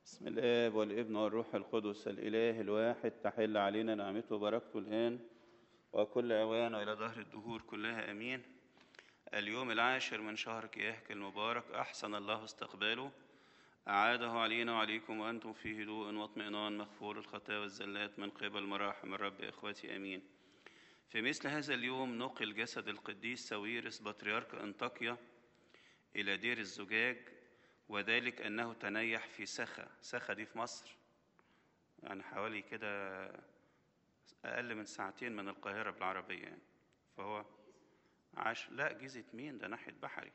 بسم الآب والابن والروح القدس الإله الواحد تحل علينا نعمته وبركته الآن وكل أوان وإلى دهر الدهور كلها أمين. اليوم العاشر من شهر كياك المبارك أحسن الله استقباله، أعاده علينا وعليكم وأنتم في هدوء واطمئنان مغفور الخطايا والزلات من قبل مراحم الرب. إخوتي أمين. في مثل هذا اليوم نقل جسد القديس ساويرس بطريرك أنطاكيا إلى دير الزجاج، وذلك أنه تنيح في سخا دي في مصر، يعني حوالي كده أقل من ساعتين من القاهرة بالعربية يعني. فهو عاش لا جيزة مين ده ناحية بحري.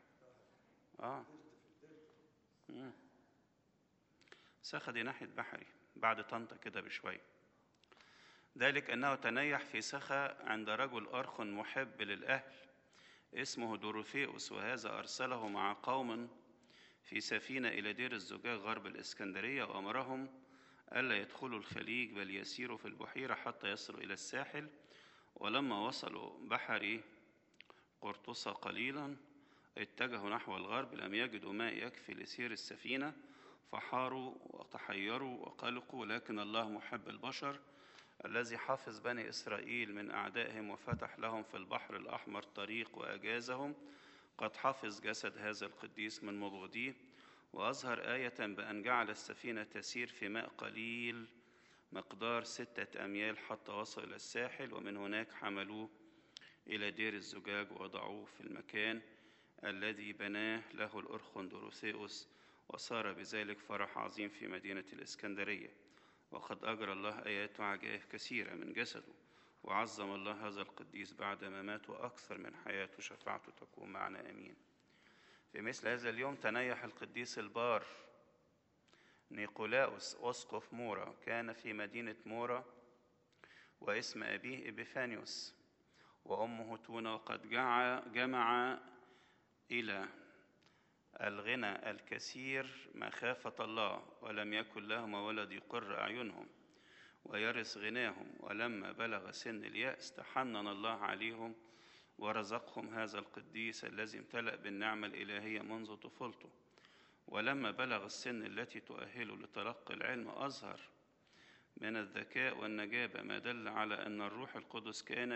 سخا دي ناحية بحري بعد طنطا كده بشوية. ذلك أنه تنيح في سخا عند رجل أرخ محب للأهل اسمه دروثيوس، وهذا أرسله مع قوم في سفينة إلى دير الزجاج غرب الإسكندرية، وأمرهم ألا يدخلوا الخليج بل يسيروا في البحيرة حتى يصلوا إلى الساحل. ولما وصلوا بحر قرطسة قليلا اتجهوا نحو الغرب، لم يجدوا ماء يكفي لسير السفينة، فحاروا وتحيروا وقلقوا. لكن الله محب البشر الذي حفظ بني إسرائيل من أعدائهم وفتح لهم في البحر الأحمر طريق وأجازهم، قد حفظ جسد هذا القديس من مبغضيه، وأظهر آية بأن جعل السفينة تسير في ماء قليل مقدار 6 أميال حتى وصل إلى الساحل، ومن هناك حملوه إلى دير الزجاج ووضعوه في المكان الذي بناه له الأرخن دروثيوس، وصار بذلك فرح عظيم في مدينة الإسكندرية. وقد أجرى الله آيات وعجائب كثيرة من جسده، وعظم الله هذا القديس بعد ما مات، وأكثر من حياته شفاعته تكون معنا أمين. في مثل هذا اليوم تنيح القديس البار نيقولاوس أسقف مورا، كان في مدينة مورا، واسم أبيه إبيفانيوس وأمه تونا، وقد جمع إلى الغنى الكثير مخافة الله، ولم يكن لهما ولد يقر أعينهم ويرث غناهم. ولما بلغ سن اليأس تحنن الله عليهم ورزقهم هذا القديس الذي امتلأ بالنعمة الإلهية منذ طفولته. ولما بلغ السن التي تؤهله لتلقي العلم أظهر من الذكاء والنجابة ما دل على أن الروح القدس كان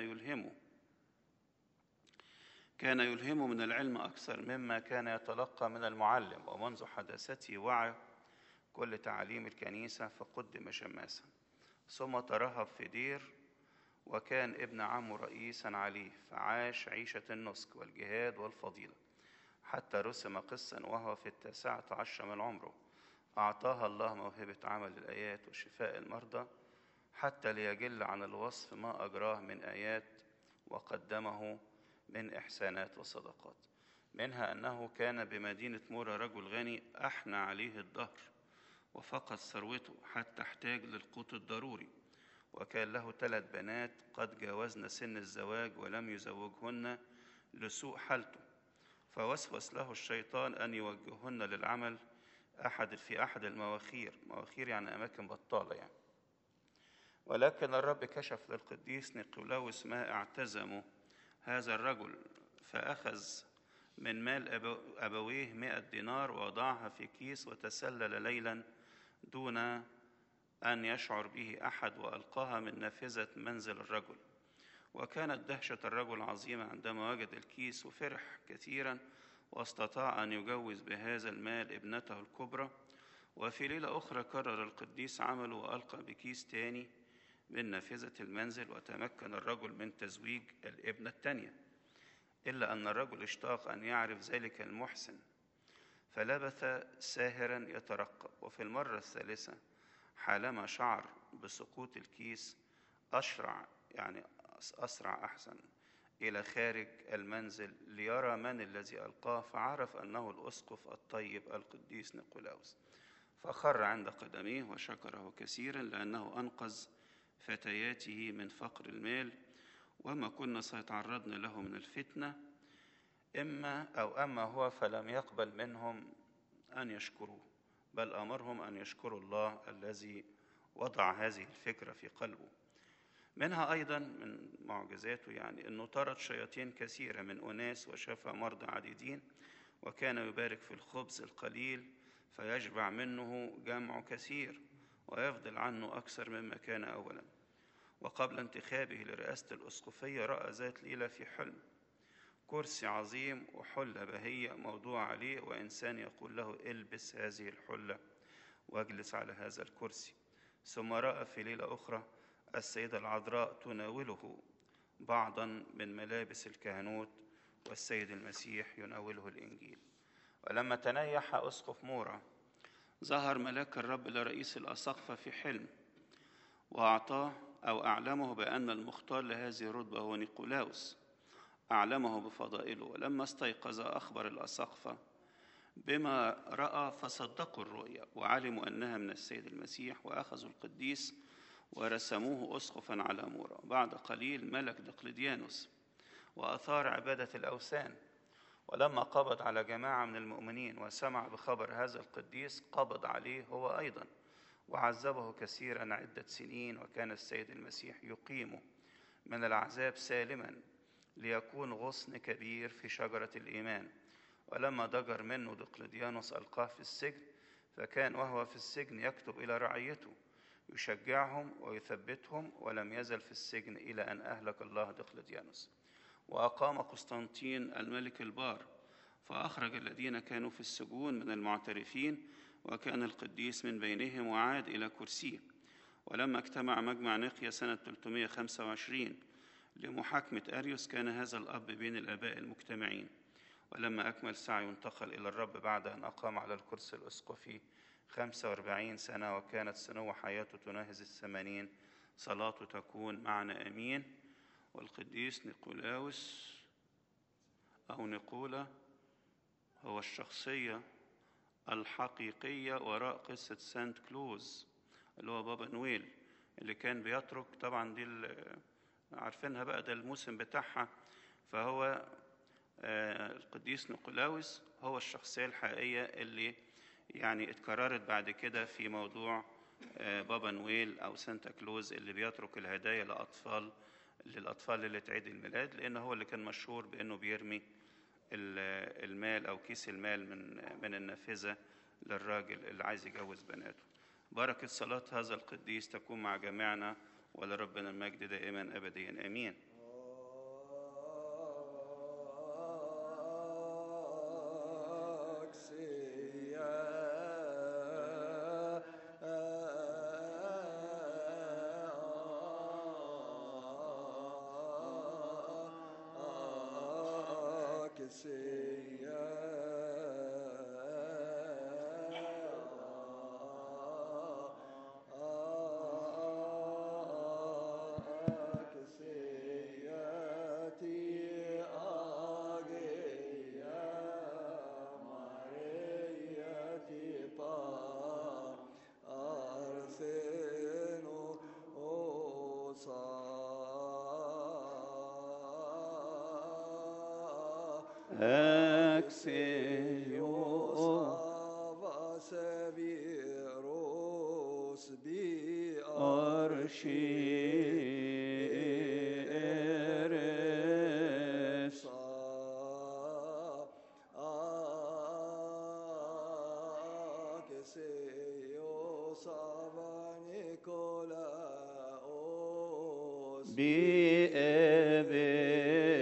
يلهمه من العلم أكثر مما كان يتلقى من المعلم. ومنذ حداثته وعى كل تعاليم الكنيسة فقدم شماسا، ثم ترهب في دير، وكان ابن عمه رئيسا عليه، فعاش عيشة النسك والجهاد والفضيلة حتى رسم قسا وهو في 19 من عمره. أعطاها الله موهبة عمل الآيات وشفاء المرضى، حتى ليجل عن الوصف ما أجراه من آيات وقدمه من إحسانات وصدقات. منها أنه كان بمدينة مورا رجل غني أحنى عليه الدهر وفقد ثروته حتى احتاج للقوت الضروري، وكان له 3 بنات قد جاوزن سن الزواج ولم يزوجهن لسوء حالته، فوسوس له الشيطان أن يوجههن للعمل في أحد المواخير يعني أماكن بطالة يعني. ولكن الرب كشف للقديس نيقولاوس ما اعتزمه هذا الرجل، فأخذ من مال أبويه 100 دينار ووضعها في كيس وتسلل ليلا دون أن يشعر به أحد، وألقاها من نافذة منزل الرجل. وكانت دهشة الرجل عظيمة عندما وجد الكيس، وفرح كثيرا واستطاع أن يجوز بهذا المال ابنته الكبرى. وفي ليلة أخرى كرر القديس عمله وألقى بكيس تاني من نافذة المنزل، وتمكن الرجل من تزويج الابنة الثانية، إلا أن الرجل اشتاق أن يعرف ذلك المحسن، فلبث ساهرا يترقب. وفي المرة الثالثة حالما شعر بسقوط الكيس أسرع أحسن إلى خارج المنزل ليرى من الذي ألقاه، فعرف أنه الأسقف الطيب القديس نيقولاوس، فخر عند قدميه وشكره كثيرا لأنه أنقذ فتياته من فقر المال، وما كنا سيتعرضن له من الفتنة. أما هو فلم يقبل منهم أن يشكروه، بل أمرهم أن يشكروا الله الذي وضع هذه الفكرة في قلبه. منها أيضا من معجزاته يعني أنه طرد شياطين كثيرة من أناس وشفى مرضى عديدين، وكان يبارك في الخبز القليل فيشبع منه جمع كثير ويفضل عنه أكثر مما كان أولا. وقبل انتخابه لرئاسة الأسقفية رأى ذات ليلة في حلم كرسي عظيم وحلة بهية موضوع عليه، وإنسان يقول له البس هذه الحلة واجلس على هذا الكرسي. ثم رأى في ليلة أخرى السيدة العذراء تناوله بعضا من ملابس الكهنوت، والسيد المسيح يناوله الإنجيل. ولما تنيح أسقف مورا ظهر ملاك الرب لرئيس الأساقفة في حلم، وأعطاه أو أعلمه بأن المختار لهذه الرتبة هو نيقولاوس، أعلمه بفضائله. ولما استيقظ أخبر الأساقفة بما رأى فصدقوا الرؤيا وعلموا أنها من السيد المسيح، وأخذوا القديس ورسموه أسقفا على مورا. بعد قليل ملك دقلديانوس وأثار عبادة الأوثان، ولما قبض على جماعة من المؤمنين وسمع بخبر هذا القديس قبض عليه هو أيضا وعذبه كثيرا عدة سنين. وكان السيد المسيح يقيمه من العذاب سالما ليكون غصن كبير في شجرة الإيمان. ولما ضجر منه دقلديانوس ألقاه في السجن، فكان وهو في السجن يكتب إلى رعيته يشجعهم ويثبتهم، ولم يزل في السجن إلى أن أهلك الله دقلديانوس. وأقام قسطنطين الملك البار فأخرج الذين كانوا في السجون من المعترفين، وكان القديس من بينهم وعاد إلى كرسيه. ولما اجتمع مجمع نقيا سنة 325 لمحاكمة أريوس كان هذا الأب بين الآباء المجتمعين. ولما أكمل سعيه انتقل إلى الرب بعد أن أقام على الكرسي الأسقفي 45 سنة، وكانت سنو حياته تناهز 80. صلاته تكون معنا أمين. والقديس نيقولاوس أو نيقولا هو الشخصية الحقيقية وراء قصة سانت كلوز اللي هو بابا نويل، اللي كان بيترك طبعا دي عارفينها بقى، ده الموسم بتاعها. فهو القديس نيقولاوس هو الشخصية الحقيقية اللي يعني اتكررت بعد كده في موضوع بابا نويل أو سانتا كلوز اللي بيترك الهدايا للأطفال اللي تعيد الميلاد، لأنه هو اللي كان مشهور بأنه بيرمي المال أو كيس المال من النافذة للراجل اللي عايز يجوز بناته. بركة صلاة هذا القديس تكون مع جميعنا، ولربنا المجد دائما أبديا آمين. بأبي